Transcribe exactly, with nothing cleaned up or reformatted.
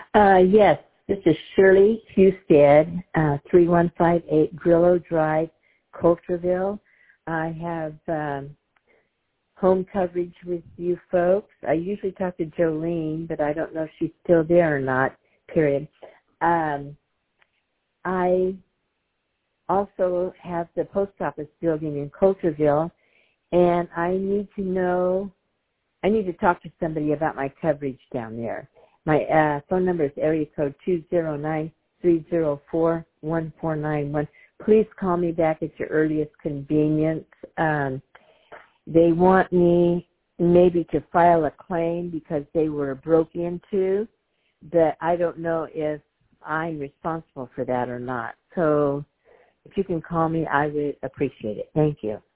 Uh, yes, this is Shirley Husted, uh, three one five eight Grillo Drive, Coulterville. I have um, home coverage with you folks. I usually talk to Jolene, but I don't know if she's still there or not, period. Um, I also have the post office building in Coulterville, and I need to know, I need to talk to somebody about my coverage down there. My uh, phone number is area code two zero nine, three zero four, one four nine one. Please call me back at your earliest convenience. Um, they want me maybe to file a claim because they were broke into, but I don't know if I'm responsible for that or not. So if you can call me, I would appreciate it. Thank you.